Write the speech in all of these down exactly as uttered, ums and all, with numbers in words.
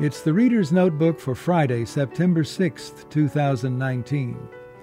It's the Reader's Notebook for Friday, September sixth, two thousand nineteen.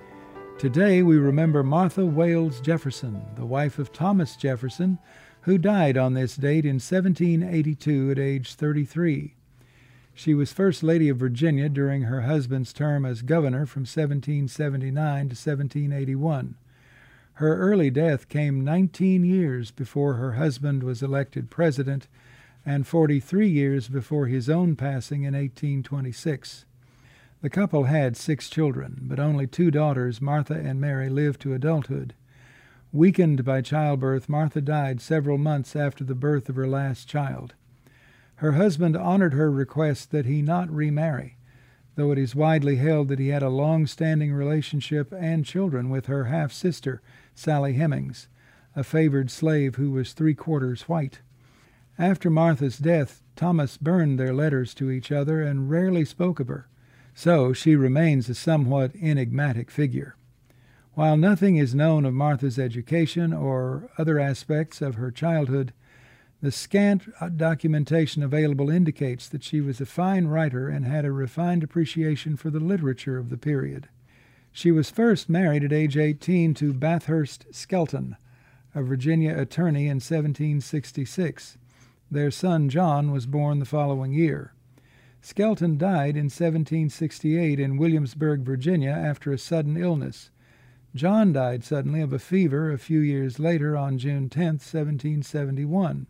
Today we remember Martha Wayles Jefferson, the wife of Thomas Jefferson, who died on this date in seventeen eighty-two at age thirty-three. She was First Lady of Virginia during her husband's term as governor from seventeen seventy-nine to seventeen eighty-one. Her early death came nineteen years before her husband was elected president and forty-three years before his own passing in eighteen twenty-six. The couple had six children, but only two daughters, Martha and Mary, lived to adulthood. Weakened by childbirth, Martha died several months after the birth of her last child. Her husband honored her request that he not remarry, though it is widely held that he had a long-standing relationship and children with her half-sister, Sally Hemings, a favored slave who was three-quarters white. After Martha's death, Thomas burned their letters to each other and rarely spoke of her, so she remains a somewhat enigmatic figure. While nothing is known of Martha's education or other aspects of her childhood, the scant documentation available indicates that she was a fine writer and had a refined appreciation for the literature of the period. She was first married at age eighteen to Bathurst Skelton, a Virginia attorney, in seventeen sixty-six. Their son John was born the following year. Skelton died in seventeen sixty-eight in Williamsburg, Virginia, after a sudden illness. John died suddenly of a fever a few years later on June tenth, seventeen seventy-one.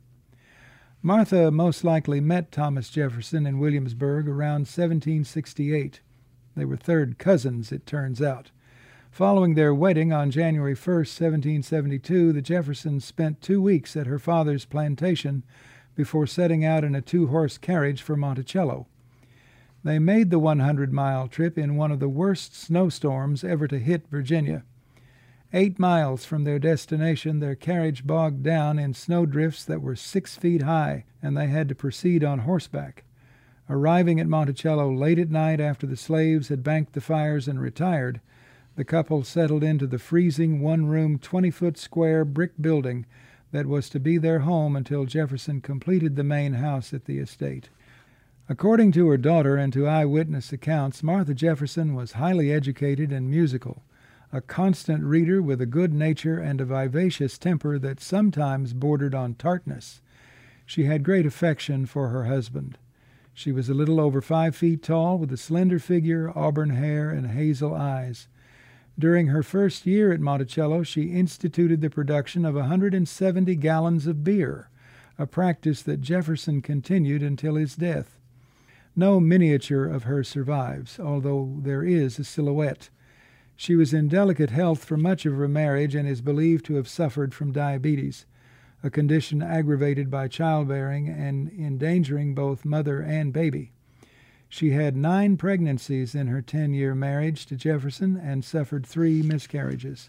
Martha most likely met Thomas Jefferson in Williamsburg around seventeen sixty-eight. They were third cousins, it turns out. Following their wedding on January first, seventeen seventy-two, the Jeffersons spent two weeks at her father's plantation before setting out in a two-horse carriage for Monticello. They made the hundred-mile trip in one of the worst snowstorms ever to hit Virginia. Eight miles from their destination, their carriage bogged down in snowdrifts that were six feet high, and they had to proceed on horseback. Arriving at Monticello late at night after the slaves had banked the fires and retired, the couple settled into the freezing one-room, twenty-foot square brick building that was to be their home until Jefferson completed the main house at the estate. According to her daughter and to eyewitness accounts, Martha Jefferson was highly educated and musical, a constant reader with a good nature and a vivacious temper that sometimes bordered on tartness. She had great affection for her husband. She was a little over five feet tall, with a slender figure, auburn hair, and hazel eyes. During her first year at Monticello, she instituted the production of one hundred seventy gallons of beer, a practice that Jefferson continued until his death. No miniature of her survives, although there is a silhouette. She was in delicate health for much of her marriage and is believed to have suffered from diabetes, a condition aggravated by childbearing and endangering both mother and baby. She had nine pregnancies in her ten-year marriage to Jefferson and suffered three miscarriages.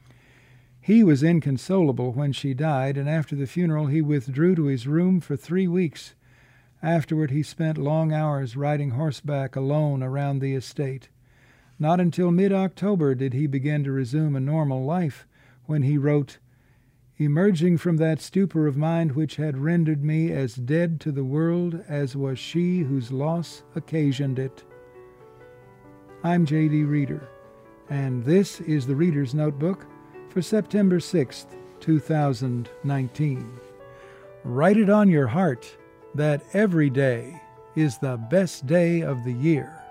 He was inconsolable when she died, and after the funeral he withdrew to his room for three weeks. Afterward he spent long hours riding horseback alone around the estate. Not until mid-October did he begin to resume a normal life, when he wrote, "Emerging from that stupor of mind which had rendered me as dead to the world as was she whose loss occasioned it." I'm J D Reader, and this is the Reader's Notebook for September sixth, two thousand nineteen. Write it on your heart that every day is the best day of the year.